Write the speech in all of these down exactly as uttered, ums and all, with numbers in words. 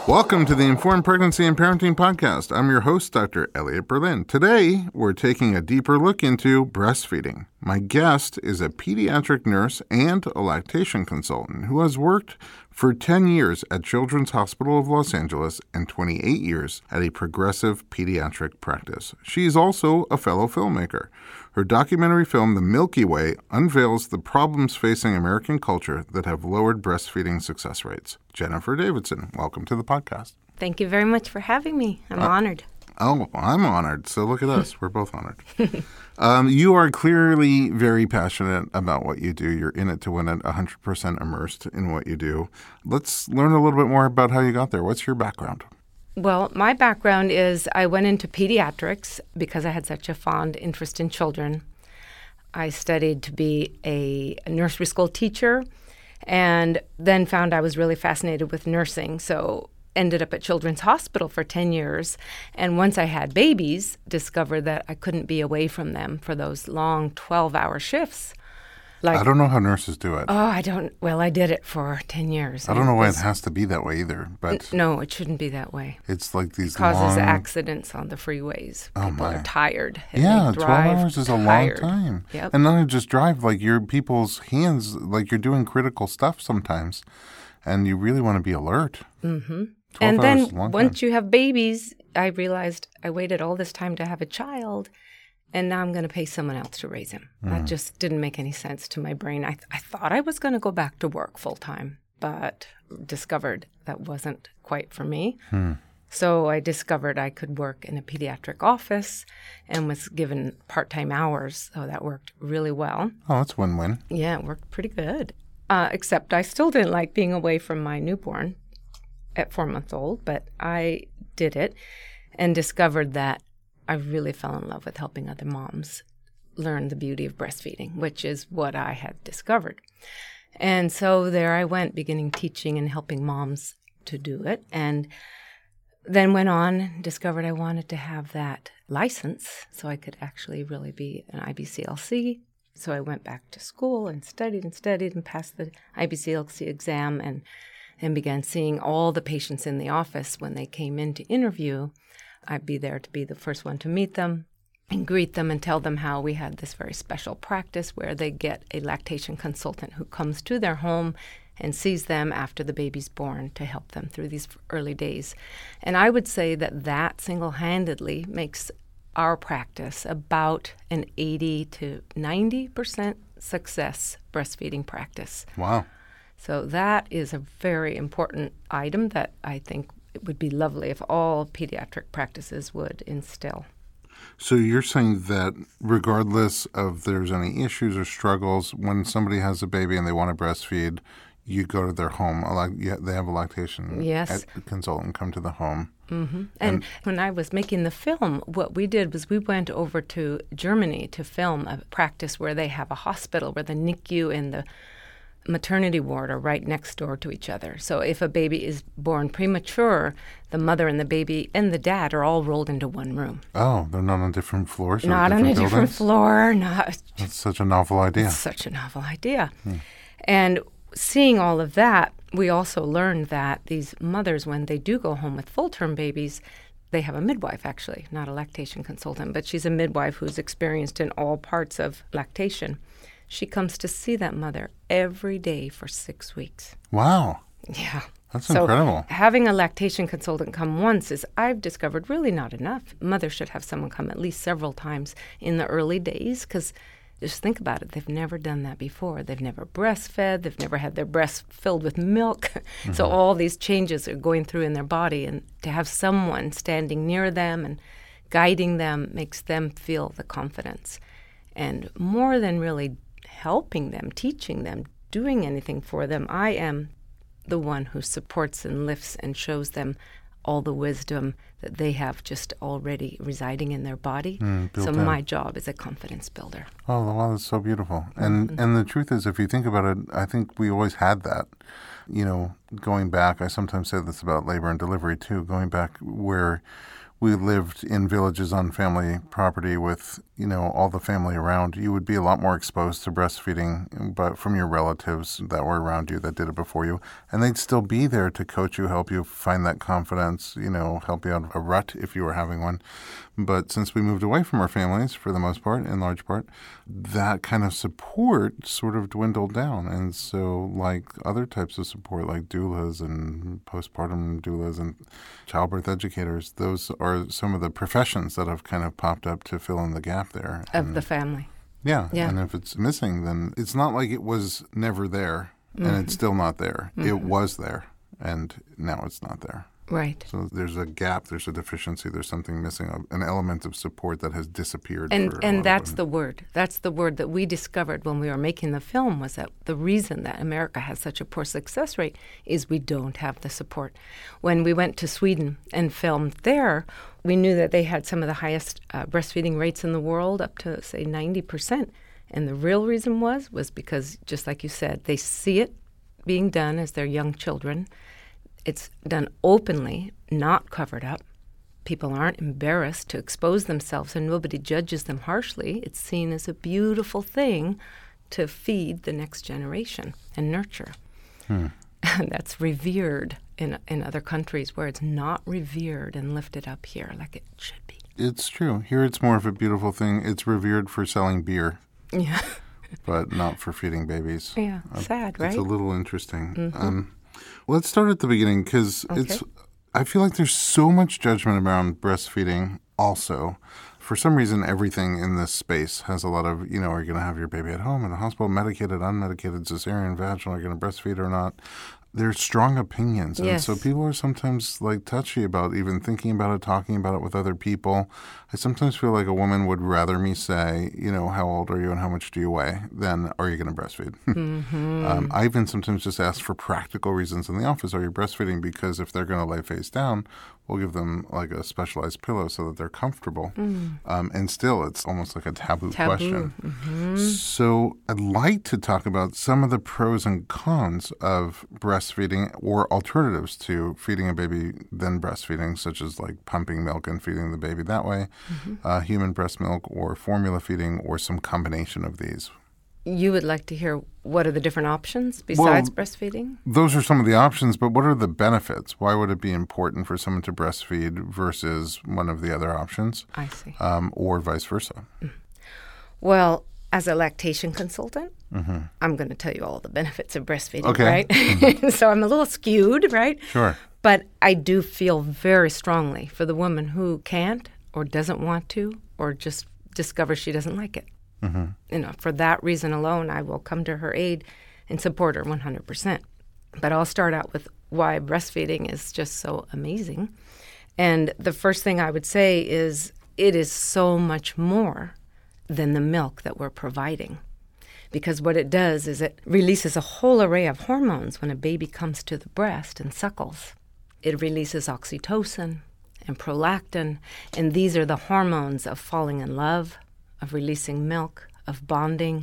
Welcome to the Informed Pregnancy and Parenting Podcast. I'm your host, Doctor Elliot Berlin. Today, we're taking a deeper look into breastfeeding. My guest is a pediatric nurse and a lactation consultant who has worked for ten years at Children's Hospital of Los Angeles and twenty-eight years at a progressive pediatric practice. She is also a fellow filmmaker. Her documentary film, The Milky Way, unveils the problems facing American culture that have lowered breastfeeding success rates. Jennifer Davidson, welcome to the podcast. Thank you very much for having me. I'm uh, honored. Oh, I'm honored. So look at us. We're both honored. um, you are clearly very passionate about what you do. You're in it to win it, one hundred percent immersed in what you do. Let's learn a little bit more about how you got there. What's your background? Well, my background is I went into pediatrics because I had such a fond interest in children. I studied to be a nursery school teacher and then found I was really fascinated with nursing. So ended up at Children's Hospital for ten years. And once I had babies, discovered that I couldn't be away from them for those long twelve-hour shifts. Like, I don't know how nurses do it. Oh, I don't. Well, I did it for ten years. I don't know why it has to be that way either. But no, it shouldn't be that way. It's like these it causes long... accidents on the freeways. Oh, People my. are tired. And yeah, they twelve hours is tired. a long time. Yep. And not only just drive, like your people's hands, like you're doing critical stuff sometimes, and you really want to be alert. Mm-hmm. And then once you have babies, I realized I waited all this time to have a child, and now I'm going to pay someone else to raise him. Mm. That just didn't make any sense to my brain. I, th- I thought I was going to go back to work full time, but discovered that wasn't quite for me. Mm. So I discovered I could work in a pediatric office and was given part-time hours, so that worked really well. Oh, that's win-win. Yeah, it worked pretty good, uh, except I still didn't like being away from my newborn at four months old, but I did it and discovered that I really fell in love with helping other moms learn the beauty of breastfeeding, which is what I had discovered. And so there I went, beginning teaching and helping moms to do it, and then went on and discovered I wanted to have that license so I could actually really be an I B C L C. So I went back to school and studied and studied and passed the I B C L C exam and and began seeing all the patients in the office when they came in to interview. I'd be there to be the first one to meet them and greet them and tell them how we had this very special practice where they get a lactation consultant who comes to their home and sees them after the baby's born to help them through these early days. And I would say that that single-handedly makes our practice about an eighty to ninety percent success breastfeeding practice. Wow. So that is a very important item that I think it would be lovely if all pediatric practices would instill. So you're saying that regardless of there's any issues or struggles, when somebody has a baby and they want to breastfeed, you go to their home. They have a lactation yes. consultant come to the home. Mm-hmm. And, and when I was making the film, what we did was we went over to Germany to film a practice where they have a hospital where the N I C U and the maternity ward are right next door to each other. So if a baby is born premature, the mother and the baby and the dad are all rolled into one room. Oh, they're not on different floors? Or not different on a buildings? different floor. Not. That's such a novel idea. It's such a novel idea. Hmm. And seeing all of that, we also learned that these mothers, when they do go home with full-term babies, they have a midwife, actually, not a lactation consultant, but she's a midwife who's experienced in all parts of lactation. She comes to see that mother every day for six weeks. Wow. Yeah. That's so incredible. Having a lactation consultant come once is, I've discovered, really not enough. Mothers should have someone come at least several times in the early days because just think about it. They've never done that before. They've never breastfed. They've never had their breasts filled with milk. Mm-hmm. So all these changes are going through in their body. And to have someone standing near them and guiding them makes them feel the confidence. And more than really helping them, teaching them, doing anything for them, I am the one who supports and lifts and shows them all the wisdom that they have just already residing in their body. Mm, so in. My job is a confidence builder. Oh, wow, that's so beautiful. And mm-hmm. and the truth is, if you think about it, I think we always had that. You know, going back, I sometimes say this about labor and delivery too, going back where we lived in villages on family property with, you know, all the family around, you would be a lot more exposed to breastfeeding, but from your relatives that were around you that did it before you. And they'd still be there to coach you, help you find that confidence, you know, help you out of a rut if you were having one. But since we moved away from our families, for the most part, in large part, that kind of support sort of dwindled down. And so like other types of support, like doulas and postpartum doulas and childbirth educators, those are some of the professions that have kind of popped up to fill in the gap there. Of and, the family. Yeah, yeah. And if it's missing, then it's not like it was never there, mm-hmm. and it's still not there. Mm-hmm. It was there, and now it's not there. Right. So there's a gap, there's a deficiency, there's something missing, an element of support that has disappeared. And for and that's the word. That's the word that we discovered when we were making the film, was that the reason that America has such a poor success rate is we don't have the support. When we went to Sweden and filmed there, we knew that they had some of the highest uh, breastfeeding rates in the world, up to, say, ninety percent. And the real reason was, was because, just like you said, they see it being done as their young children. It's done openly, not covered up. People aren't embarrassed to expose themselves, and nobody judges them harshly. It's seen as a beautiful thing to feed the next generation and nurture. Hmm. And that's revered in in other countries where it's not revered and lifted up here like it should be. It's true. Here it's more of a beautiful thing. It's revered for selling beer. Yeah. But not for feeding babies. Yeah, uh, sad, right? It's a little interesting. Mm-hmm. Um, let's start at the beginning, because okay. it's. I feel like there's so much judgment around breastfeeding also. For some reason, everything in this space has a lot of, you know, are you going to have your baby at home, in the hospital, medicated, unmedicated, cesarean, vaginal, are you going to breastfeed or not? There's strong opinions. And yes. so people are sometimes like touchy about even thinking about it, talking about it with other people. I sometimes feel like a woman would rather me say, you know, how old are you and how much do you weigh, than are you going to breastfeed? Mm-hmm. um, I even sometimes just ask for practical reasons in the office. Are you breastfeeding? Because if they're going to lay face down, we'll give them like a specialized pillow so that they're comfortable. Mm. Um, and still, it's almost like a taboo, taboo. question. Mm-hmm. So I'd like to talk about some of the pros and cons of breastfeeding, or alternatives to feeding a baby than breastfeeding, such as like pumping milk and feeding the baby that way, mm-hmm. uh, human breast milk, or formula feeding, or some combination of these. You would like to hear what are the different options besides well, breastfeeding? Those are some of the options, but what are the benefits? Why would it be important for someone to breastfeed versus one of the other options? I see. Um, or vice versa? Well, as a lactation consultant, mm-hmm. I'm going to tell you all the benefits of breastfeeding, okay. right? Mm-hmm. So I'm a little skewed, right? Sure. But I do feel very strongly for the woman who can't or doesn't want to, or just discovers she doesn't like it. Mm-hmm. You know, for that reason alone, I will come to her aid and support her one hundred percent. But I'll start out with why breastfeeding is just so amazing. And the first thing I would say is it is so much more than the milk that we're providing. Because what it does is it releases a whole array of hormones when a baby comes to the breast and suckles. It releases oxytocin and prolactin, and these are the hormones of falling in love, of releasing milk, of bonding.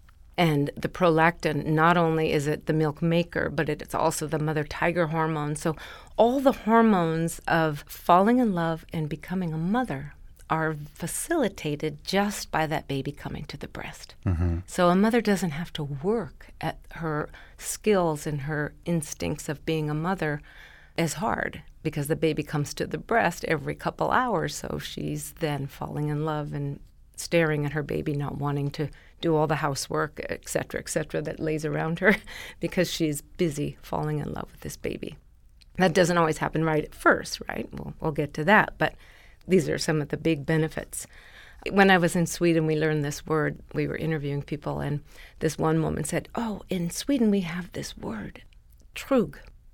And the prolactin, not only is it the milk maker, but it's also the mother tiger hormone. So all the hormones of falling in love and becoming a mother are facilitated just by that baby coming to the breast. Mm-hmm. So a mother doesn't have to work at her skills and her instincts of being a mother as hard, because the baby comes to the breast every couple hours. So she's then falling in love and staring at her baby, not wanting to do all the housework, et cetera, et cetera, that lays around her because she's busy falling in love with this baby. That doesn't always happen right at first, right? We'll, we'll get to that, but these are some of the big benefits. When I was in Sweden, we learned this word. We were interviewing people, and this one woman said, oh, in Sweden we have this word, trug,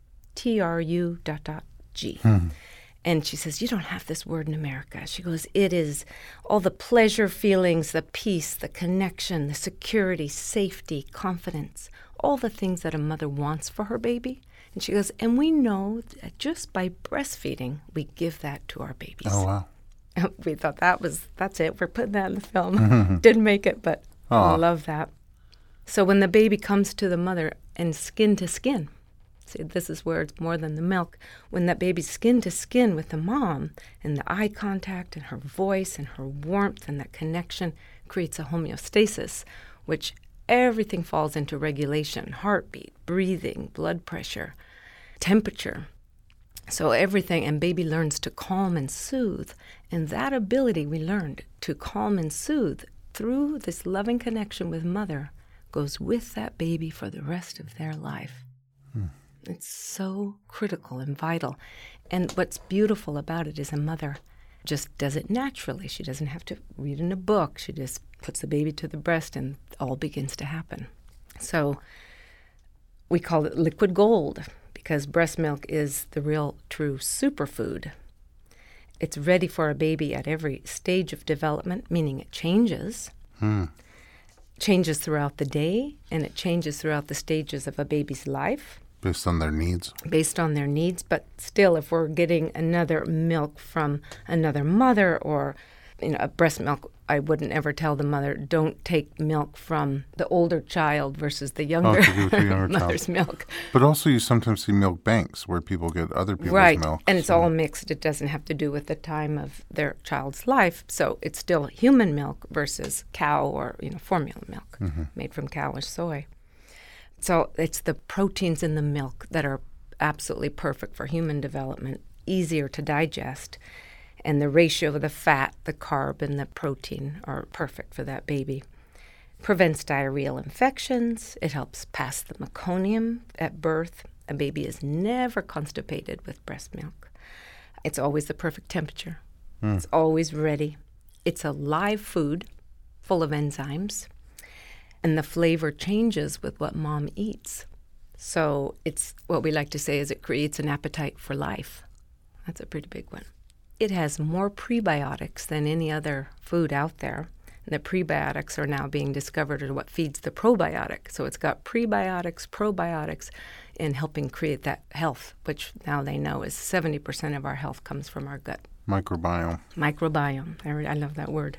T R U dot dot G. Hmm. And she says, you don't have this word in America. She goes, it is all the pleasure feelings, the peace, the connection, the security, safety, confidence, all the things that a mother wants for her baby. And she goes, and we know that just by breastfeeding, we give that to our babies. Oh, wow. We thought that was, that's it. We're putting that in the film. Didn't make it, but I love that. So when the baby comes to the mother and skin to skin, See, this is where it's more than the milk. When that baby's skin to skin with the mom, and the eye contact and her voice and her warmth and that connection creates a homeostasis, which everything falls into regulation: heartbeat, breathing, blood pressure, temperature. So everything, and baby learns to calm and soothe. And that ability we learned to calm and soothe through this loving connection with mother goes with that baby for the rest of their life. Hmm. It's so critical and vital. And what's beautiful about it is a mother just does it naturally. She doesn't have to read in a book. She just puts the baby to the breast and all begins to happen. So we call it liquid gold because breast milk is the real true superfood. It's ready for a baby at every stage of development, meaning it changes. Hmm. Changes throughout the day, and it changes throughout the stages of a baby's life. Based on their needs. Based on their needs. But still, if we're getting another milk from another mother or, you know, a breast milk, I wouldn't ever tell the mother, don't take milk from the older child versus the younger, oh, the younger mother's child. Milk. But also you sometimes see milk banks where people get other people's right. milk. And it's so. all mixed. It doesn't have to do with the time of their child's life. So it's still human milk versus cow or, you know, formula milk mm-hmm. made from cow or soy. So it's the proteins in the milk that are absolutely perfect for human development, easier to digest, and the ratio of the fat, the carb, and the protein are perfect for that baby. Prevents diarrheal infections. It helps pass the meconium at birth. A baby is never constipated with breast milk. It's always the perfect temperature. Mm. It's always ready. It's a live food full of enzymes. And the flavor changes with what mom eats. So it's what we like to say is it creates an appetite for life. That's a pretty big one. It has more prebiotics than any other food out there. And the prebiotics are now being discovered are what feeds the probiotic. So it's got prebiotics, probiotics, in helping create that health, which now they know is seventy percent of our health comes from our gut. Microbiome. Microbiome. I, I love that word.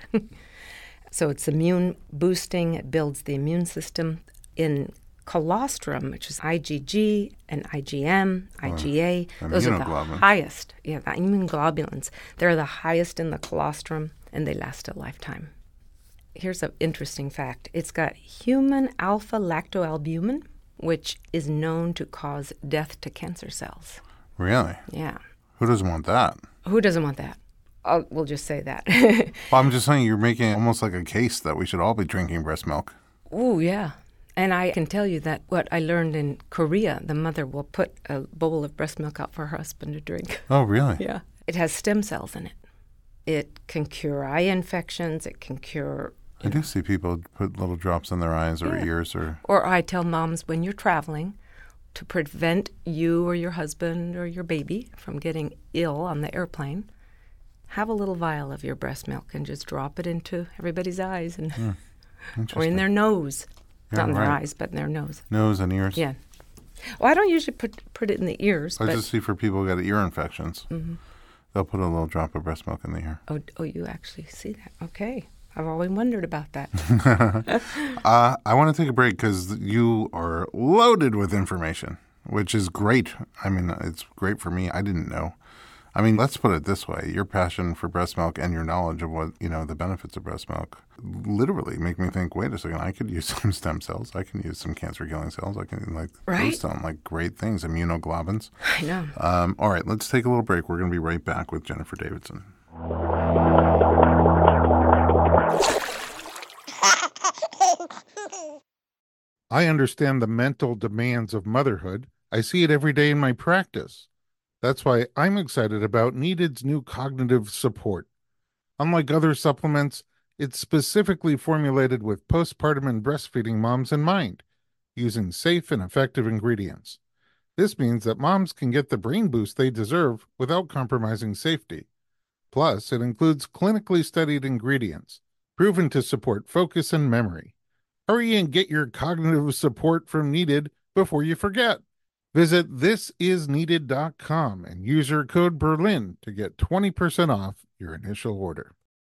So it's immune boosting. It builds the immune system. In colostrum, which is I G G and I G M, I G A, oh, those are the highest. Yeah, the immunoglobulins. They're the highest in the colostrum, and they last a lifetime. Here's an interesting fact. It's got human alpha-lactoalbumin, which is known to cause death to cancer cells. Really? Yeah. Who doesn't want that? Who doesn't want that? I'll, we'll just say that. Well, I'm just saying you're making almost like a case that we should all be drinking breast milk. Ooh, yeah. And I can tell you that what I learned in Korea, the mother will put a bowl of breast milk out for her husband to drink. Oh, really? Yeah. It has stem cells in it. It can cure eye infections. It can cure... I do see people put little drops in their eyes or yeah. ears. Or Or I tell moms when you're traveling, to prevent you or your husband or your baby from getting ill on the airplane, have a little vial of your breast milk and just drop it into everybody's eyes and mm, or in their nose. Yeah, Not in right. their eyes, but in their nose. Nose and ears? Yeah. Well, I don't usually put put it in the ears. I but just see for people who got ear infections, mm-hmm. they'll put a little drop of breast milk in the ear. Oh, oh, you actually see that. Okay. I've always wondered about that. uh, I want to take a break because you are loaded with information, which is great. I mean, it's great for me. I didn't know. I mean, let's put it this way. Your passion for breast milk and your knowledge of what, you know, the benefits of breast milk literally make me think, wait a second, I could use some stem cells. I can use some cancer-killing cells. I can, like, right? those sound like great things, immunoglobulins. I know. Um, all right, let's take a little break. We're going to be right back with Jennifer Davidson. I understand the mental demands of motherhood. I see it every day in my practice. That's why I'm excited about Needed's new cognitive support. Unlike other supplements, it's specifically formulated with postpartum and breastfeeding moms in mind, using safe and effective ingredients. This means that moms can get the brain boost they deserve without compromising safety. Plus, it includes clinically studied ingredients, proven to support focus and memory. Hurry and get your cognitive support from Needed before you forget. Visit this is needed dot com and use your code Berlin to get twenty percent off your initial order.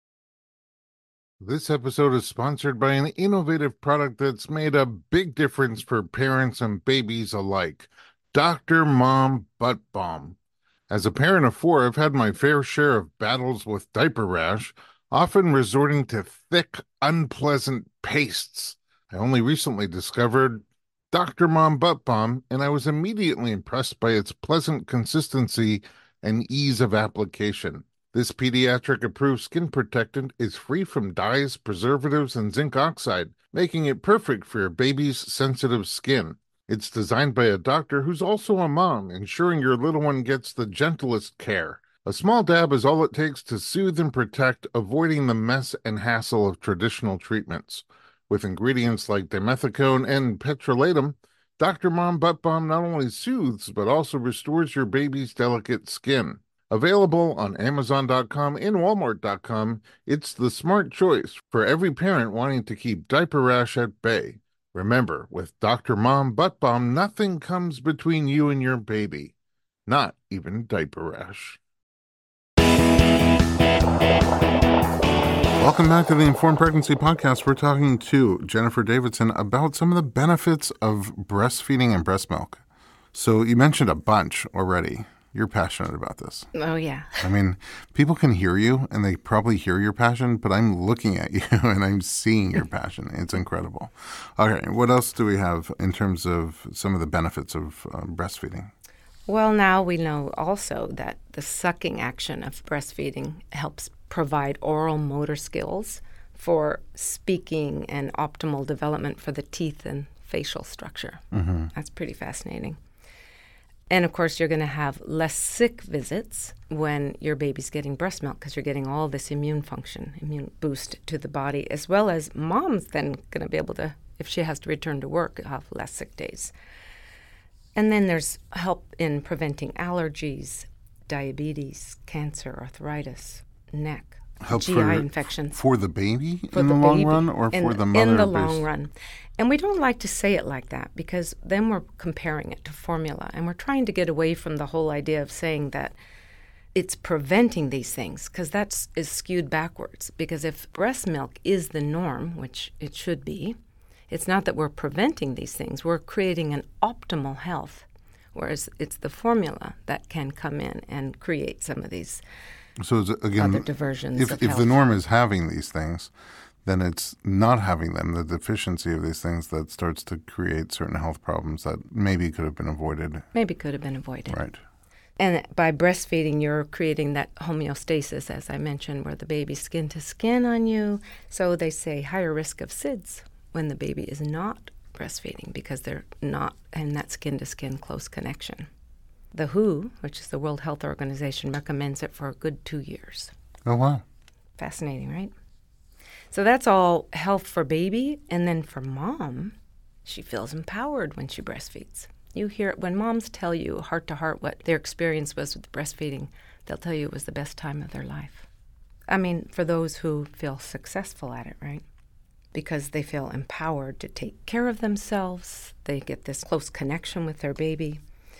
This episode is sponsored by an innovative product that's made a big difference for parents and babies alike. Doctor Mom Butt Balm. As a parent of four, I've had my fair share of battles with diaper rash, often resorting to thick, unpleasant pastes. I only recently discovered Doctor Mom Butt Balm, and I was immediately impressed by its pleasant consistency and ease of application. This pediatric-approved skin protectant is free from dyes, preservatives, and zinc oxide, making it perfect for your baby's sensitive skin. It's designed by a doctor who's also a mom, ensuring your little one gets the gentlest care. A small dab is all it takes to soothe and protect, avoiding the mess and hassle of traditional treatments. With ingredients like dimethicone and petrolatum, Doctor Mom Butt Balm not only soothes, but also restores your baby's delicate skin. Available on Amazon dot com and Walmart dot com, it's the smart choice for every parent wanting to keep diaper rash at bay. Remember, with Doctor Mom Butt Balm, nothing comes between you and your baby, not even diaper rash. Welcome back to the Informed Pregnancy Podcast. We're talking to Jennifer Davidson about some of the benefits of breastfeeding and breast milk. So you mentioned a bunch already. You're passionate about this. Oh, yeah. I mean, people can hear you, and they probably hear your passion, but I'm looking at you, and I'm seeing your passion. It's incredible. Okay, what else do we have in terms of some of the benefits of uh, breastfeeding? Well, now we know also that the sucking action of breastfeeding helps provide oral motor skills for speaking and optimal development for the teeth and facial structure. Mm-hmm. That's pretty fascinating. And, of course, you're going to have less sick visits when your baby's getting breast milk because you're getting all this immune function, immune boost to the body, as well as mom's then going to be able to, if she has to return to work, have less sick days. And then there's help in preventing allergies, diabetes, cancer, arthritis, neck, help G I for, infections. For the baby for in the, the long baby, run or in, for the mother? In the long run. And we don't like to say it like that because then we're comparing it to formula. And we're trying to get away from the whole idea of saying that it's preventing these things because that is skewed backwards. Because if breast milk is the norm, which it should be, it's not that we're preventing these things. We're creating an optimal health, whereas it's the formula that can come in and create some of these So is it, again, other diversions if, of if health. the norm is having these things, then it's not having them, the deficiency of these things that starts to create certain health problems that maybe could have been avoided. Maybe could have been avoided. Right. And by breastfeeding, you're creating that homeostasis, as I mentioned, where the baby's skin to skin on you. So they say higher risk of S I D S when the baby is not breastfeeding because they're not in that skin to skin close connection. The W H O, which is the World Health Organization, recommends it for a good two years. Oh, wow. Fascinating, right? So that's all health for baby. And then for mom, she feels empowered when she breastfeeds. You hear it when moms tell you heart to heart what their experience was with breastfeeding. They'll tell you it was the best time of their life. I mean, for those who feel successful at it, right? Because they feel empowered to take care of themselves. They get this close connection with their baby.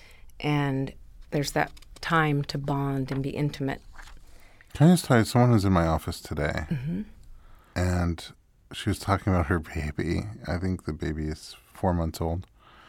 And there's that time to bond and be intimate. Can I just tell you, someone was in my office today, Mm-hmm. and she was talking about her baby. I think the baby is four months old.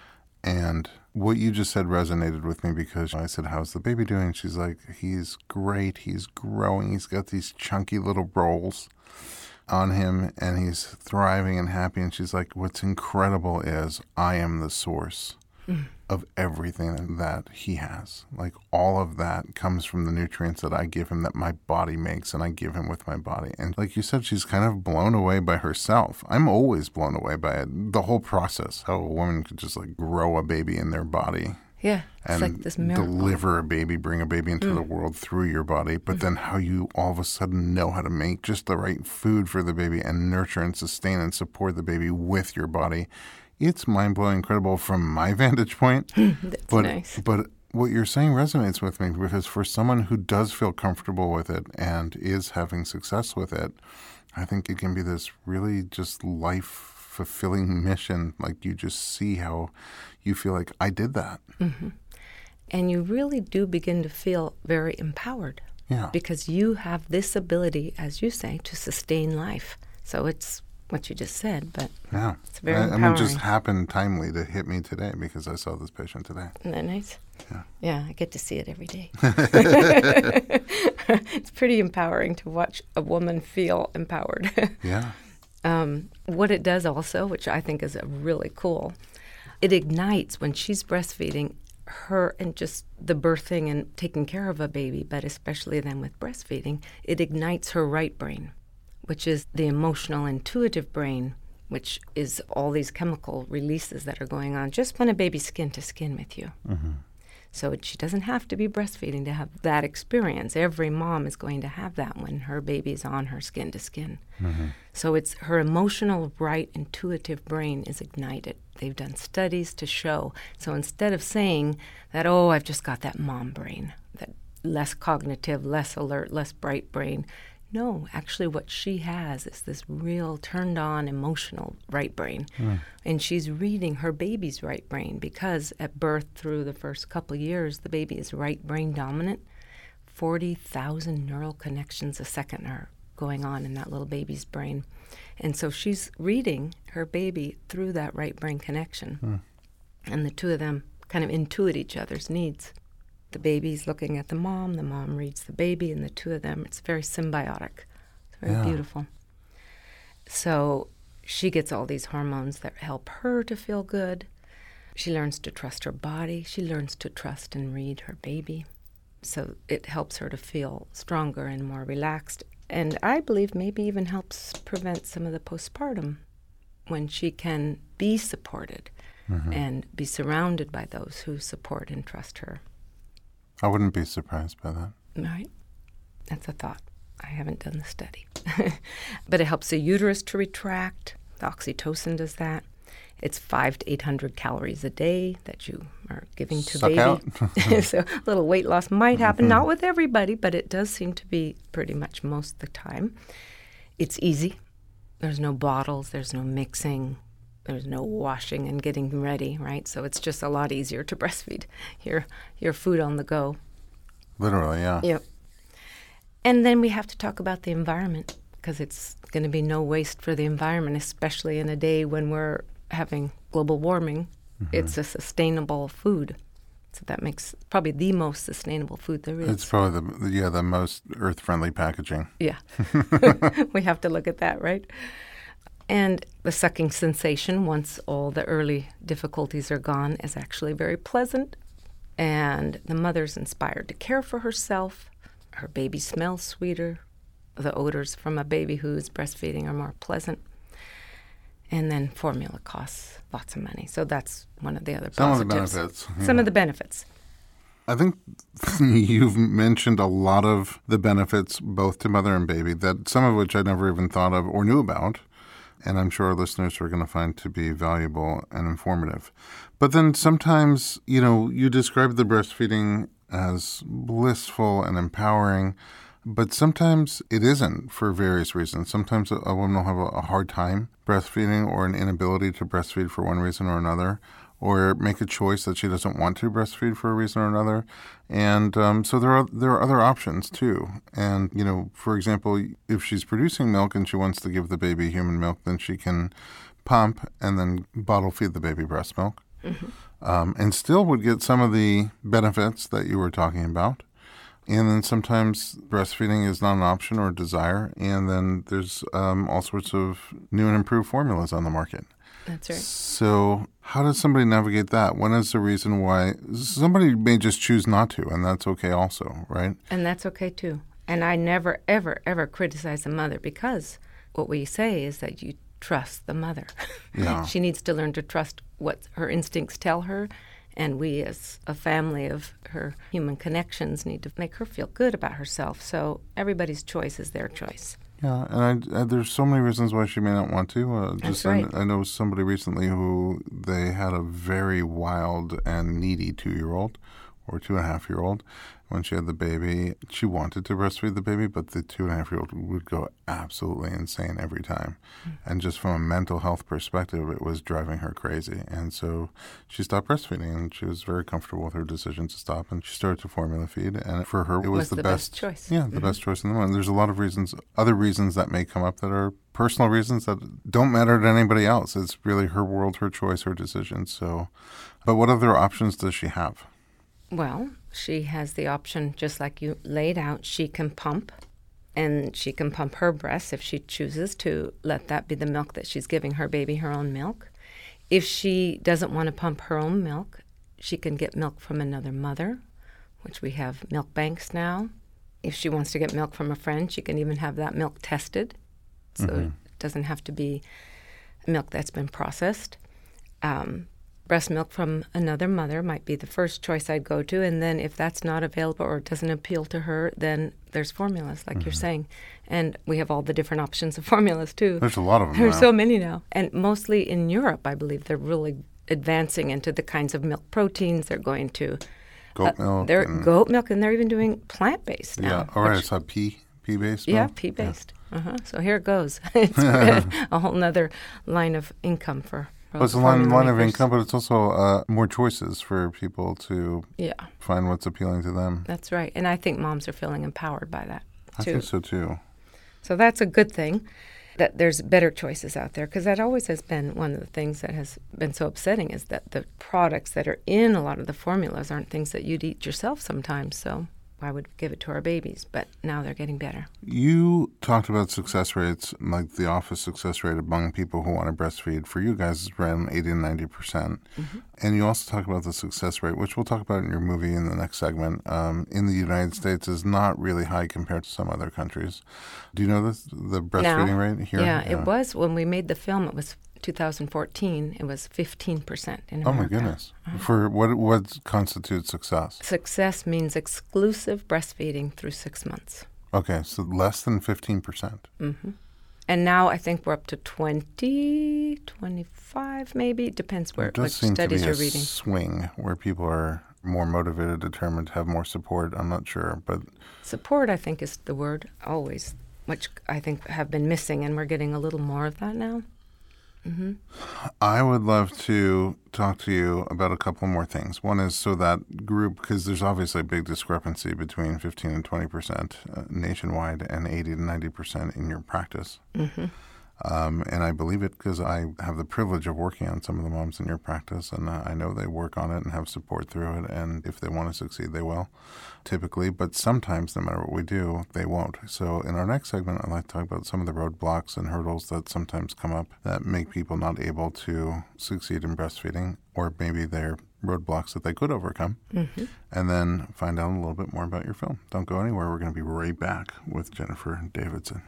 And what you just said resonated with me because I said, how's the baby doing? She's like, he's great. He's growing. He's got these chunky little rolls on him, and he's thriving and happy. And she's like, what's incredible is I am the source mm. of everything that he has. Like, all of that comes from the nutrients that I give him, that my body makes, and I give him with my body. And like you said, she's kind of blown away by herself. I'm always blown away by it. The whole process, how a woman could just like grow a baby in their body. Yeah, it's and like this miracle. Deliver a baby, bring a baby into mm. the world through your body, but mm. then how you all of a sudden know how to make just the right food for the baby and nurture and sustain and support the baby with your body. It's mind-blowing, incredible from my vantage point. That's but, nice. But what you're saying resonates with me because for someone who does feel comfortable with it and is having success with it, I think it can be this really just life-fulfilling mission. Like, you just see how you feel like, I did that. Mm-hmm. And you really do begin to feel very empowered. Yeah. Because you have this ability, as you say, to sustain life. So it's what you just said, but yeah. it's very I, empowering. I mean, it just happened timely to hit me today because I saw this patient today. Isn't that nice? Yeah. Yeah, I get to see it every day. It's pretty empowering to watch a woman feel empowered. Yeah. Um, what it does also, which I think is a really cool, it ignites when she's breastfeeding her and just the birthing and taking care of a baby, but especially then with breastfeeding, it ignites her right brain, which is the emotional, intuitive brain, which is all these chemical releases that are going on just when a baby's skin to skin with you. Mm-hmm. So it, she doesn't have to be breastfeeding to have that experience. Every mom is going to have that when her baby's on her skin to skin. Mm-hmm. So it's her emotional, right, intuitive brain is ignited. They've done studies to show. So instead of saying that, oh, I've just got that mom brain, that less cognitive, less alert, less bright brain, no, actually what she has is this real turned-on emotional right brain. Mm. And she's reading her baby's right brain because at birth through the first couple of years, the baby is right brain dominant. forty thousand neural connections a second are going on in that little baby's brain. And so she's reading her baby through that right brain connection. Mm. And the two of them kind of intuit each other's needs. The baby's looking at the mom, the mom reads the baby, and the two of them, it's very symbiotic. It's very yeah. beautiful. So she gets all these hormones that help her to feel good. She learns to trust her body. She learns to trust and read her baby. So it helps her to feel stronger and more relaxed. And I believe maybe even helps prevent some of the postpartum when she can be supported mm-hmm. and be surrounded by those who support and trust her. I wouldn't be surprised by that. Right. That's a thought. I haven't done the study. But it helps the uterus to retract. The oxytocin does that. It's five to eight hundred calories a day that you are giving to Suck baby. Out. So a little weight loss might happen, mm-hmm. not with everybody, but it does seem to be pretty much most of the time. It's easy. There's no bottles. There's no mixing. There's no washing and getting ready, right? So it's just a lot easier to breastfeed your your food on the go. Literally, yeah. Yep. And then we have to talk about the environment because it's going to be no waste for the environment, especially in a day when we're having global warming. Mm-hmm. It's a sustainable food. So that makes probably the most sustainable food there is. It's probably the yeah the most earth-friendly packaging. Yeah. We have to look at that, right? And the sucking sensation, once all the early difficulties are gone, is actually very pleasant. And the mother's inspired to care for herself. Her baby smells sweeter. The odors from a baby who's breastfeeding are more pleasant. And then formula costs lots of money. So that's one of the other Some positives. of the benefits. Yeah. Some of the benefits. I think you've mentioned a lot of the benefits both to mother and baby, that some of which I never even thought of or knew about. And I'm sure our listeners are going to find to be valuable and informative. But then sometimes, you know, you describe the breastfeeding as blissful and empowering, but sometimes it isn't for various reasons. Sometimes a, a woman will have a, a hard time breastfeeding or an inability to breastfeed for one reason or another, or make a choice that she doesn't want to breastfeed for a reason or another. And um, so there are there are other options too. And, you know, for example, if she's producing milk and she wants to give the baby human milk, then she can pump and then bottle feed the baby breast milk. Mm-hmm. Um, and still would get some of the benefits that you were talking about. And then sometimes breastfeeding is not an option or a desire. And then there's um, all sorts of new and improved formulas on the market. That's right. So how does somebody navigate that? When is the reason why somebody may just choose not to, and that's okay also, right? And that's okay too. And I never, ever, ever criticize the mother because what we say is that you trust the mother. Yeah. She needs to learn to trust what her instincts tell her. And we as a family of her human connections need to make her feel good about herself. So everybody's choice is their choice. Yeah, and I, I, there's so many reasons why she may not want to. Uh, just That's right. I, I know somebody recently who they had a very wild and needy two-year-old or two-and-a-half-year-old. When she had the baby, she wanted to breastfeed the baby, but the two-and-a-half-year-old would go absolutely insane every time. Mm-hmm. And just from a mental health perspective, it was driving her crazy. And so she stopped breastfeeding, and she was very comfortable with her decision to stop, and she started to formula feed. And for her, it was, was the, the best, best choice. Yeah, the mm-hmm. best choice in the moment. There's a lot of reasons, other reasons that may come up that are personal reasons that don't matter to anybody else. It's really her world, her choice, her decision. So, but what other options does she have? Well, she has the option, just like you laid out, she can pump, and she can pump her breasts if she chooses to let that be the milk that she's giving her baby, her own milk. If she doesn't want to pump her own milk, she can get milk from another mother, which we have milk banks now. If she wants to get milk from a friend, she can even have that milk tested. So mm-hmm. it doesn't have to be milk that's been processed. Um, breast milk from another mother might be the first choice I'd go to. And then if that's not available or doesn't appeal to her, then there's formulas, like mm-hmm. you're saying. And we have all the different options of formulas, too. There's a lot of them There's now. so many now. And mostly in Europe, I believe, they're really advancing into the kinds of milk proteins they're going to. Goat uh, milk. They're and, goat milk, and they're even doing plant-based now. Yeah, all right, it's not pea, pea-based Yeah, milk? pea-based. Yeah. Uh-huh. So here it goes. It's a whole other line of income for Well, it's a line, line of income, but it's also uh, more choices for people to yeah. find what's appealing to them. That's right. And I think moms are feeling empowered by that, too. I think so, too. So that's a good thing, that there's better choices out there, because that always has been one of the things that has been so upsetting, is that the products that are in a lot of the formulas aren't things that you'd eat yourself sometimes. So I would give it to our babies, but now they're getting better. You talked about success rates, like the office success rate among people who want to breastfeed. For you guys, it's around eighty to ninety percent. Mm-hmm. And you also talk about the success rate, which we'll talk about in your movie in the next segment, um, in the United States is not really high compared to some other countries. Do you know this, the breastfeeding now, rate here? Yeah, yeah, it was. When we made the film, it was two thousand fourteen, it was fifteen percent in America. Oh, my goodness. Uh-huh. For what what constitutes success? Success means exclusive breastfeeding through six months. Okay, so less than fifteen percent. Mm-hmm. And now I think we're up to twenty, twenty-five maybe. It depends where, which studies you're reading. It does seem to be a swing where people are more motivated, determined to have more support. I'm not sure, but... Support, I think, is the word always, which I think have been missing, and we're getting a little more of that now. Mm-hmm. I would love to talk to you about a couple more things. One is so that group, because there's obviously a big discrepancy between fifteen and twenty percent uh, nationwide and eighty to ninety percent in your practice. Mm-hmm. Um, and I believe it because I have the privilege of working on some of the moms in your practice, and uh, I know they work on it and have support through it, and if they want to succeed, they will, typically. But sometimes, no matter what we do, they won't. So in our next segment, I'd like to talk about some of the roadblocks and hurdles that sometimes come up that make people not able to succeed in breastfeeding, or maybe they're roadblocks that they could overcome, mm-hmm. and then find out a little bit more about your film. Don't go anywhere. We're going to be right back with Jennifer Davidson.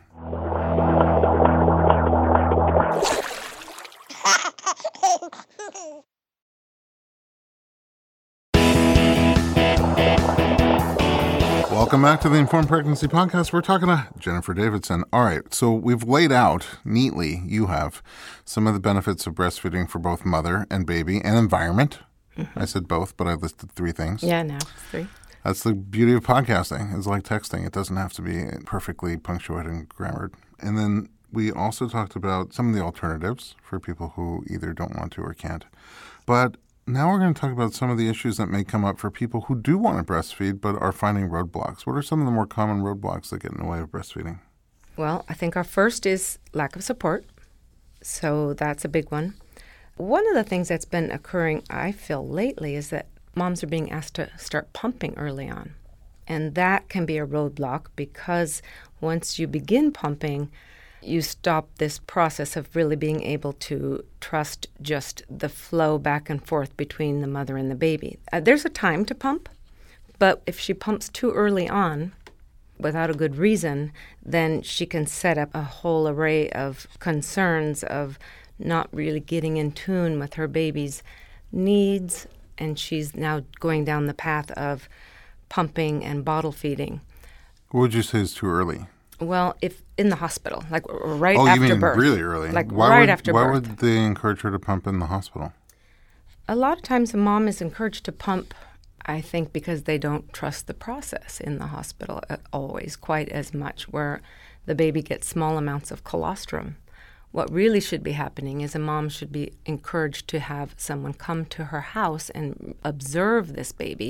Welcome back to the Informed Pregnancy Podcast. We're talking to Jennifer Davidson. All right, so we've laid out neatly, you have, some of the benefits of breastfeeding for both mother and baby and environment. Mm-hmm. I said both, but I listed three things. Yeah, now it's three. That's the beauty of podcasting. It's like texting. It doesn't have to be perfectly punctuated and grammared. And then we also talked about some of the alternatives for people who either don't want to or can't. But now we're going to talk about some of the issues that may come up for people who do want to breastfeed but are finding roadblocks. What are some of the more common roadblocks that get in the way of breastfeeding? Well, I think our first is lack of support. So that's a big one. One of the things that's been occurring, I feel, lately is that moms are being asked to start pumping early on. And that can be a roadblock because once you begin pumping, you stop this process of really being able to trust just the flow back and forth between the mother and the baby. Uh, there's a time to pump, but if she pumps too early on without a good reason, then she can set up a whole array of concerns of not really getting in tune with her baby's needs, and she's now going down the path of pumping and bottle feeding. What would you say is too early? Well, if in the hospital, like right oh, after you mean birth. really early? Like why right would, after why birth. Why would they encourage her to pump in the hospital? A lot of times a mom is encouraged to pump, I think, because they don't trust the process in the hospital always quite as much, where the baby gets small amounts of colostrum. What really should be happening is a mom should be encouraged to have someone come to her house and observe this baby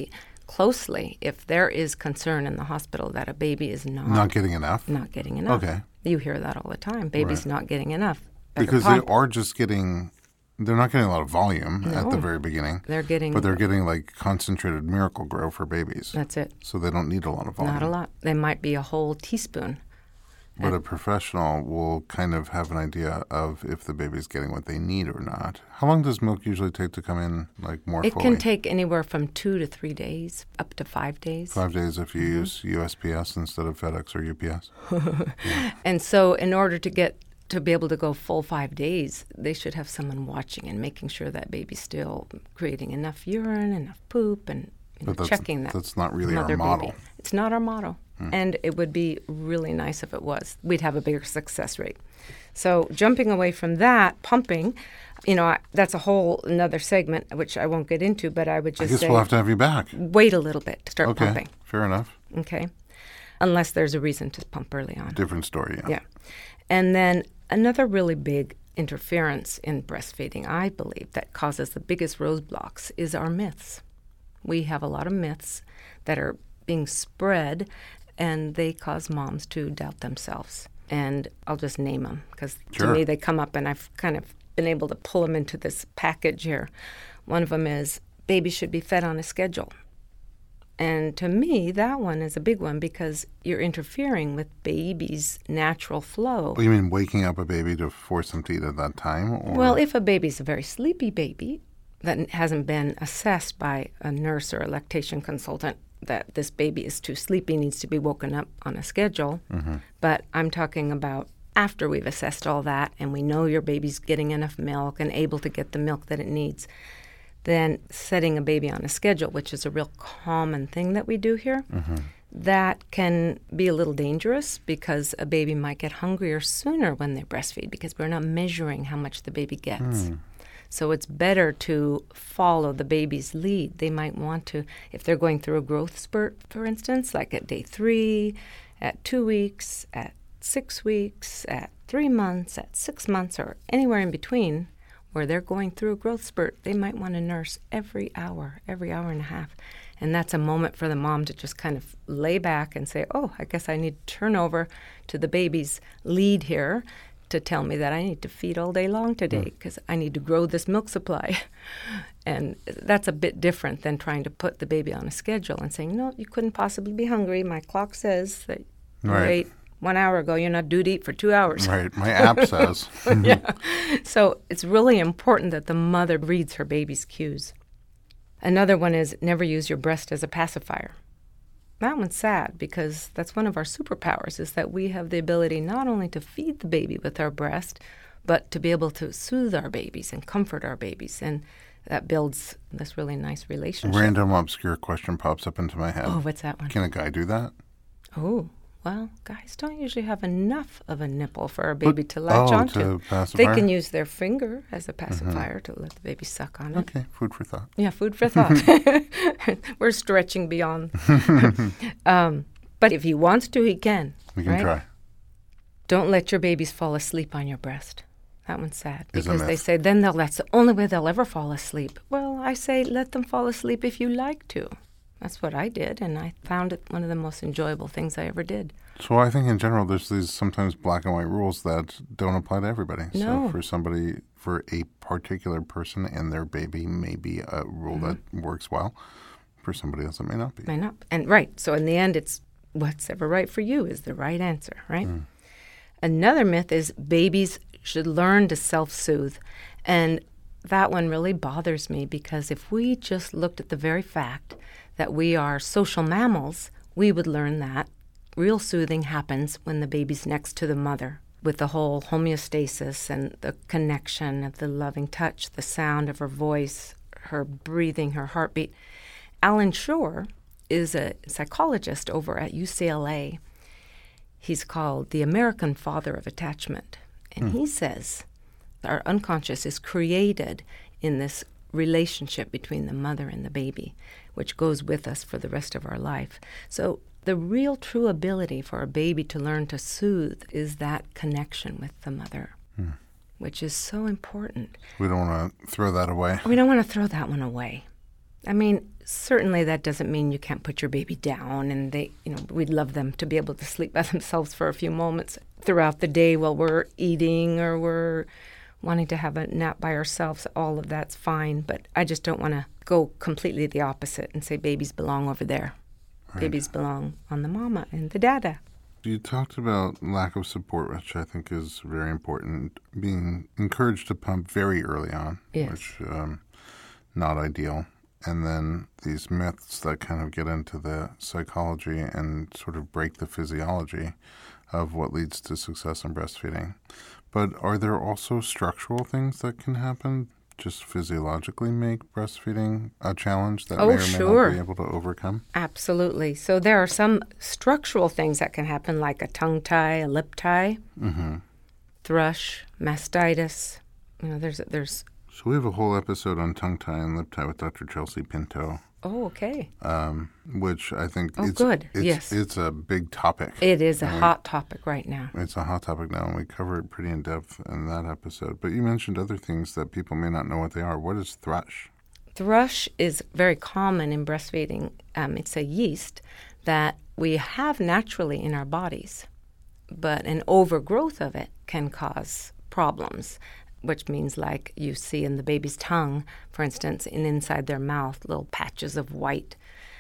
closely if there is concern in the hospital that a baby is not Not getting enough? not getting enough. Okay. You hear that all the time. Baby's Right. not getting enough. Better Because pump. they are just getting, they're not getting a lot of volume at the No. very beginning. They're getting But they're getting like concentrated Miracle Grow for babies. that's it. So they don't need a lot of volume. Not a lot. They might be a whole teaspoon. But a professional will kind of have an idea of if the baby's getting what they need or not. How long does milk usually take to come in, like more It fully? can take anywhere from two to three days, up to five days. Five days if you Mm-hmm. use U S P S instead of FedEx or U P S. And so in order to get to be able to go full five days, they should have someone watching and making sure that baby's still creating enough urine, enough poop, and you know, But that's, checking that that's not really our mother model. baby. It's not our model. And it would be really nice if it was. We'd have a bigger success rate. So jumping away from that, pumping, you know, I, that's a whole another segment, which I won't get into, but I would I just guess say we'll have to have you back. wait a little bit to start Okay, pumping. fair enough. Okay. Unless there's a reason to pump early on. Different story, yeah. Yeah. And then another really big interference in breastfeeding, I believe, that causes the biggest roadblocks is our myths. We have a lot of myths that are being spread, and they cause moms to doubt themselves. And I'll just name them because Sure. to me they come up, and I've kind of been able to pull them into this package here. One of them is babies should be fed on a schedule. And to me, that one is a big one because you're interfering with baby's natural flow. Well, you mean waking up a baby to force them to eat at that time? Or? Well, if a baby's a very sleepy baby that hasn't been assessed by a nurse or a lactation consultant that this baby is too sleepy, needs to be woken up on a schedule. Mm-hmm. But I'm talking about after we've assessed all that and we know your baby's getting enough milk and able to get the milk that it needs, then setting a baby on a schedule, which is a real common thing that we do here, Mm-hmm. that can be a little dangerous because a baby might get hungrier sooner when they breastfeed because we're not measuring how much the baby gets. Mm. So it's better to follow the baby's lead. They might want to, if they're going through a growth spurt, for instance, like at day three, at two weeks, at six weeks, at three months, at six months, or anywhere in between where they're going through a growth spurt, they might want to nurse every hour, every hour and a half. And that's a moment for the mom to just kind of lay back and say, oh, I guess I need to turn over to the baby's lead here to tell me that I need to feed all day long today because I need to grow this milk supply. And that's a bit different than trying to put the baby on a schedule and saying, no, you couldn't possibly be hungry. My clock says that you Right. ate one hour ago. You're not due to eat for two hours. Right, my app says. Yeah. So it's really important that the mother reads her baby's cues. Another one is never use your breast as a pacifier. That one's sad because that's one of our superpowers is that we have the ability not only to feed the baby with our breast, but to be able to soothe our babies and comfort our babies. And that builds this really nice relationship. Random obscure question pops up into my head. Oh, what's that one? Can a guy do that? Oh, well, guys don't usually have enough of a nipple for a baby But- to latch oh, onto. to They pacifier? can use their finger as a pacifier to let the baby suck on it. Okay, food for thought. Yeah, food for thought. We're stretching beyond. um, but if he wants to, he can. We can right? try. Don't let your babies fall asleep on your breast. That one's sad Is a because they myth. say then they'll, that's the only way they'll ever fall asleep. Well, I say let them fall asleep if you like to. That's what I did, and I found it one of the most enjoyable things I ever did. So I think in general there's these sometimes black and white rules that don't apply to everybody. No. So for somebody, for a particular person and their baby may be a rule Mm-hmm. that works well. For somebody else it may not be. May not. And right, so in the end, it's what's ever right for you is the right answer, right? Mm. Another myth is babies should learn to self-soothe. And that one really bothers me because if we just looked at the very fact that we are social mammals, we would learn that real soothing happens when the baby's next to the mother with the whole homeostasis and the connection of the loving touch, the sound of her voice, her breathing, her heartbeat. Alan Shore is a psychologist over at U C L A. He's called the American father of attachment. And he says our unconscious is created in this relationship between the mother and the baby, which goes with us for the rest of our life. So the real true ability for a baby to learn to soothe is that connection with the mother, Hmm. which is so important. We don't want to throw that away. We don't want to throw that one away. I mean, certainly that doesn't mean you can't put your baby down, and they, you know, we'd love them to be able to sleep by themselves for a few moments throughout the day while we're eating or we're wanting to have a nap by ourselves. All of that's fine, but I just don't want to go completely the opposite and say babies belong over there. Right. Babies belong on the mama and the dada. You talked about lack of support, which I think is very important. Being encouraged to pump very early on, yes. which um, not ideal. And then these myths that kind of get into the psychology and sort of break the physiology of what leads to success in breastfeeding. But are there also structural things that can happen, just physiologically make breastfeeding a challenge that oh, may or may sure. not be able to overcome? Absolutely. So there are some structural things that can happen, like a tongue tie, a lip tie, mm-hmm. thrush, mastitis. You know, there's there's. So we have a whole episode on tongue tie and lip tie with Doctor Chelsea Pinto. Oh, okay. Um, which I think oh, it's, good. it's, yes. it's a big topic. It is a and hot we, topic right now. It's a hot topic now, and we cover it pretty in depth in that episode. But you mentioned other things that people may not know what they are. What is thrush? Thrush is very common in breastfeeding. Um, it's a yeast that we have naturally in our bodies, but an overgrowth of it can cause problems, which means like you see in the baby's tongue, for instance, and inside their mouth, little patches of white.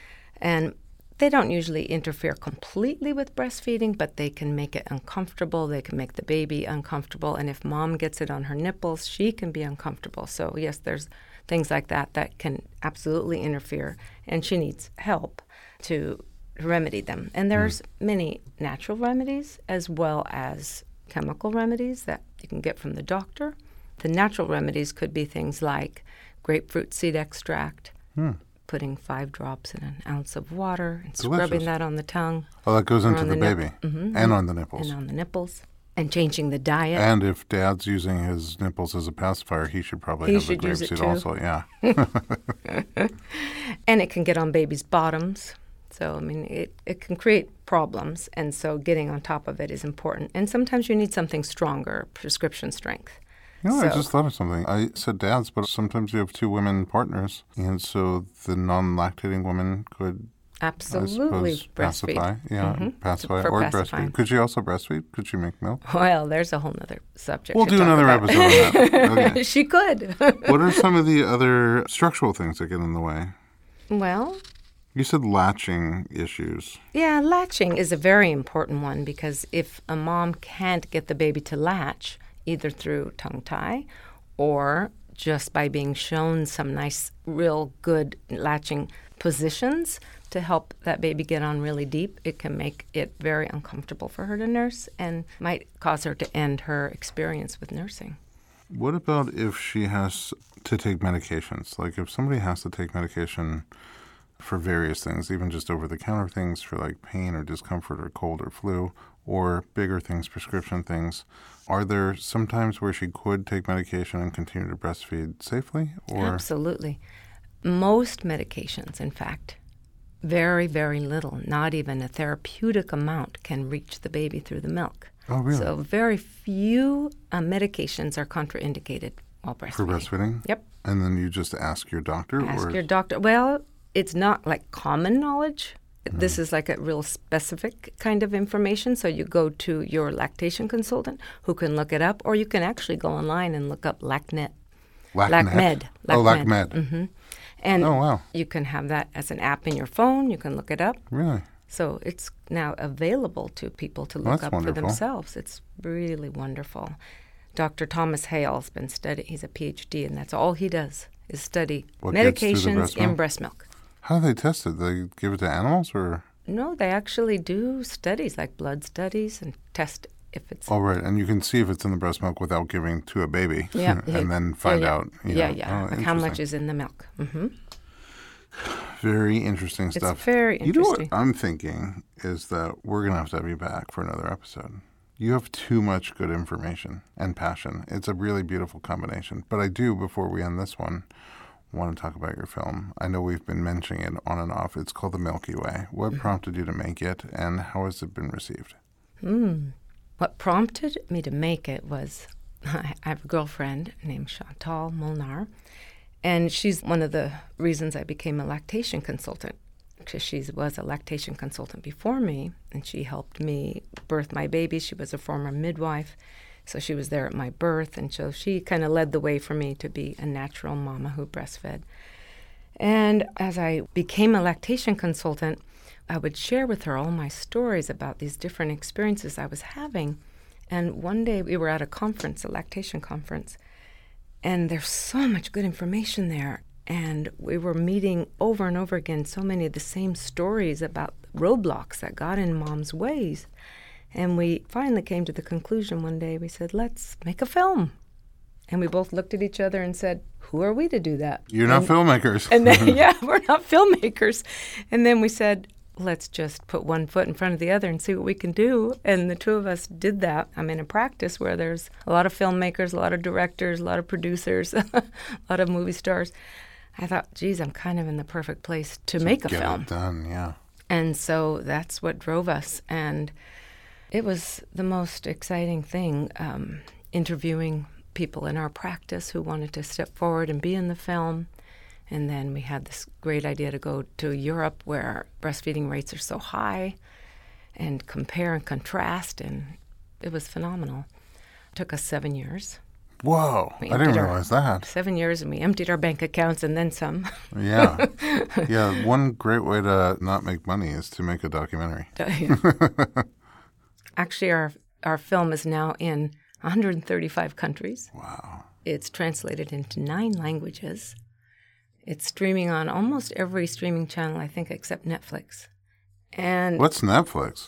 And they don't usually interfere completely with breastfeeding, but they can make it uncomfortable. They can make the baby uncomfortable. And if mom gets it on her nipples, she can be uncomfortable. So, yes, there's things like that that can absolutely interfere. And she needs help to remedy them. And there's mm. many natural remedies as well as chemical remedies that you can get from the doctor. The natural remedies could be things like grapefruit seed extract, hmm. putting five drops in an ounce of water and Delicious. Scrubbing that on the tongue. Oh, that goes into the, the baby nip- mm-hmm. and on the nipples. And on the nipples. And changing the diet. And if Dad's using his nipples as a pacifier, he should probably he have should the use grapeseed it too. also. Yeah. And it can get on babies' bottoms. So, I mean, it, it can create problems. And so getting on top of it is important. And sometimes you need something stronger, prescription strength. You know, so, I just thought of something. I said dads, but sometimes you have two women partners, and so the non-lactating woman could absolutely I suppose, breastfeed. pacify, yeah, mm-hmm. pacify For or pacifying. breastfeed. Could she also breastfeed? Could she make milk? Well, there's a whole other subject. We'll to do talk another about. episode on that. Okay. She could. What are some of the other structural things that get in the way? Well, you said latching issues. Yeah, latching is a very important one because if a mom can't get the baby to latch, either through tongue tie or just by being shown some nice, real good latching positions to help that baby get on really deep, it can make it very uncomfortable for her to nurse and might cause her to end her experience with nursing. What about if she has to take medications? Like if somebody has to take medication for various things, even just over-the-counter things for like pain or discomfort or cold or flu, or bigger things, prescription things, are there some times where she could take medication and continue to breastfeed safely? Or absolutely. Most medications, in fact, very, very little, not even a therapeutic amount, can reach the baby through the milk. Oh, really? So very few uh, medications are contraindicated while breastfeeding. For breastfeeding? Yep. And then you just ask your doctor? Ask or? your doctor. Well, it's not like common knowledge. Mm-hmm. This is like a real specific kind of information. So you go to your lactation consultant who can look it up, or you can actually go online and look up LacNet. LacNet? LacMed. Oh, LacMed. Mm-hmm. And oh, wow. you can have that as an app in your phone. You can look it up. Really? So it's now available to people to look That's up wonderful. for themselves. It's really wonderful. Doctor Thomas Hale's been studying. He's a P H D, and that's all he does is study what medications breast in milk? breast milk. How do they test it? They give it to animals or? No, they actually do studies like blood studies and test if it's... Oh, right. And you can see if it's in the breast milk without giving to a baby. Yeah. and then find yeah, yeah. out. You yeah, know, yeah. oh, like how much is in the milk. Mm-hmm. Very interesting stuff. It's very interesting. You know what I'm thinking is that we're going to have to have you back for another episode. You have too much good information and passion. It's a really beautiful combination. But I do, before we end this one, want to talk about your film. I know we've been mentioning it on and off. It's called The Milky Way. What mm-hmm. prompted you to make it, and how has it been received? Mm. What prompted me to make it was I have a girlfriend named Chantal Molnar, And she's one of the reasons I became a lactation consultant, because she was a lactation consultant before me, and she helped me birth my baby. She was a former midwife, so she was there at my birth, and so she kind of led the way for me to be a natural mama who breastfed. And as I became a lactation consultant, I would share with her all my stories about these different experiences I was having. And one day we were at a conference, a lactation conference, and there's so much good information there. And we were meeting over and over again so many of the same stories about roadblocks that got in mom's ways. And we finally came to the conclusion one day, we said, let's make a film. And we both looked at each other and said, who are we to do that? You're not and, filmmakers. And then, yeah, we're not filmmakers. And then we said, let's just put one foot in front of the other and see what we can do. And the two of us did that. I'm in a practice where there's a lot of filmmakers, a lot of directors, a lot of producers, a lot of movie stars. I thought, geez, I'm kind of in the perfect place to, to make a get film. It done, yeah. And so that's what drove us. And it was the most exciting thing, um, interviewing people in our practice who wanted to step forward and be in the film. And then we had this great idea to go to Europe where breastfeeding rates are so high and compare and contrast, and it was phenomenal. It took us seven years. Whoa, We I didn't emptied our- realize that. Seven years, and we emptied our bank accounts and then some. Yeah. Yeah, one great way to not make money is to make a documentary. Actually, our, our film is now in one hundred thirty-five countries. Wow. It's translated into nine languages. It's streaming on almost every streaming channel, I think, except Netflix. And What's Netflix?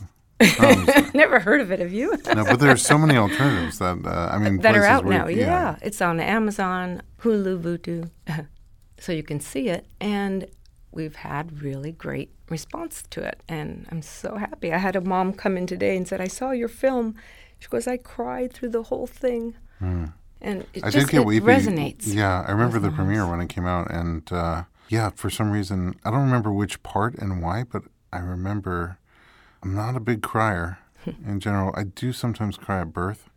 Oh, never heard of it, have you? no, but there's so many alternatives that, uh, I mean, that are places out where now. you- Yeah. It's on Amazon, Hulu, Vudu, so you can see it. And we've had really great response to it, and I'm so happy. I had a mom come in today and said, I saw your film. She goes, I cried through the whole thing. Mm. And it I just did get it weepy. resonates. Yeah, I remember the with premiere moms. when it came out, and uh, yeah, for some reason, I don't remember which part and why, but I remember I'm not a big crier in general. I do sometimes cry at birth.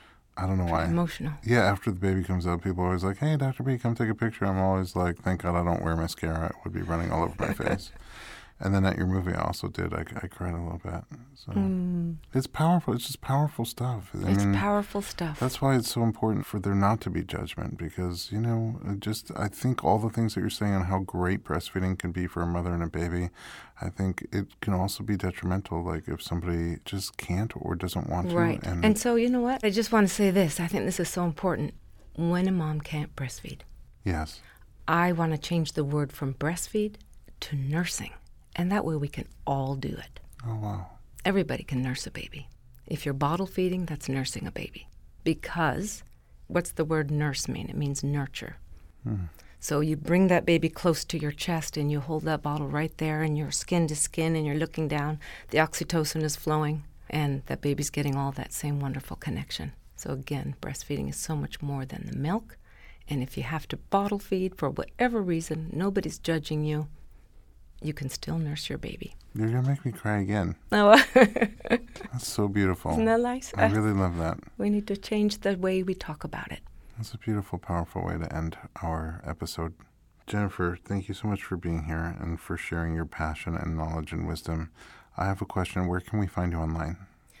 I don't know why. Emotional. Yeah, after the baby comes out, people are always like, hey, Doctor B, come take a picture. I'm always like, thank God I don't wear mascara. It would be running all over my face. And then at your movie, I also did. I, I cried a little bit. So Mm. it's powerful. It's just powerful stuff. I It's mean, powerful stuff. that's why it's so important for there not to be judgment, because, you know, it just I think all the things that you're saying on how great breastfeeding can be for a mother and a baby, I think it can also be detrimental, like if somebody just can't or doesn't want to. Right. And, And so, you know what? I just want to say this. I think this is so important. When a mom can't breastfeed, yes. I want to change the word from breastfeed to nursing. And that way we can all do it. Oh, wow. Everybody can nurse a baby. If you're bottle feeding, that's nursing a baby. Because what's the word nurse mean? It means nurture. Hmm. So you bring that baby close to your chest and you hold that bottle right there and you're skin to skin and you're looking down. The oxytocin is flowing and that baby's getting all that same wonderful connection. So again, breastfeeding is so much more than the milk. And if you have to bottle feed for whatever reason, nobody's judging you. You can still nurse your baby. You're going to make me cry again. Oh, That's so beautiful. isn't that nice? I really love that. We need to change the way we talk about it. That's a beautiful, powerful way to end our episode. Jennifer, thank you so much for being here and for sharing your passion and knowledge and wisdom. I have a question. Where can we find you online?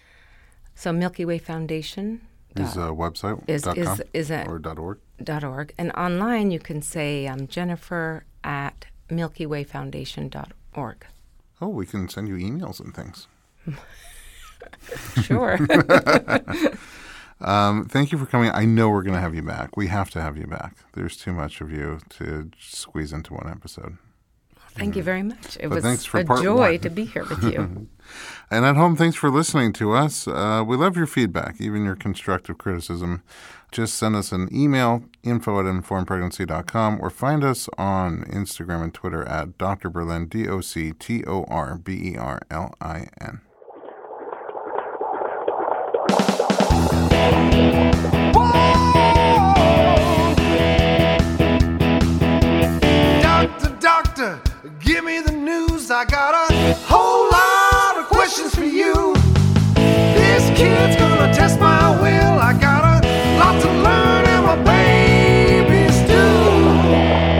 So Milky Way Foundation Is a website is dot is com is a or dot org? dot org, and online you can say um, Jennifer at milky way foundation dot org. Oh, we can send you emails and things. Sure. Um, thank you for coming. I know we're going to have you back. We have to have you back. There's too much of you to squeeze into one episode. Thank you very much. It But was thanks for a part joy one. to be here with you. And at home, thanks for listening to us. Uh, we love your feedback, even your constructive criticism. Just send us an email, info at informed pregnancy dot com, or find us on Instagram and Twitter at Doctor Berlin, D O C T O R B E R L I N. Doctor, doctor, give me the news. I got a whole lot of questions for you. This kid's gonna test my will. I got a lot to learn, and my baby's due.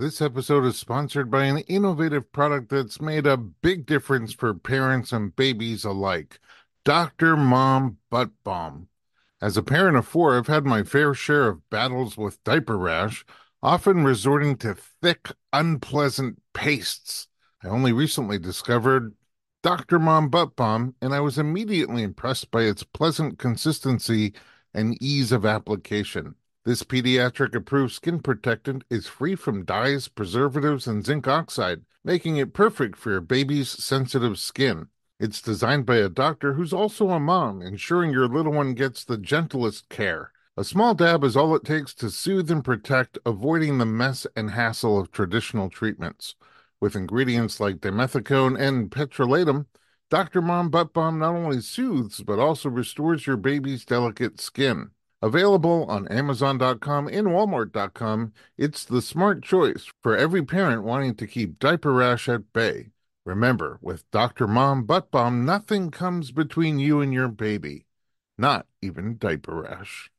This episode is sponsored by an innovative product that's made a big difference for parents and babies alike. Doctor Mom Butt Balm. As a parent of four, I've had my fair share of battles with diaper rash, often resorting to thick, unpleasant pastes. I only recently discovered Doctor Mom Butt Balm, and I was immediately impressed by its pleasant consistency and ease of application. This pediatric-approved skin protectant is free from dyes, preservatives, and zinc oxide, making it perfect for your baby's sensitive skin. It's designed by a doctor who's also a mom, ensuring your little one gets the gentlest care. A small dab is all it takes to soothe and protect, avoiding the mess and hassle of traditional treatments. With ingredients like dimethicone and petrolatum, Doctor Mom Butt Balm not only soothes, but also restores your baby's delicate skin. Available on Amazon dot com and Walmart dot com, it's the smart choice for every parent wanting to keep diaper rash at bay. Remember, with Doctor Mom Butt Balm, nothing comes between you and your baby, not even diaper rash.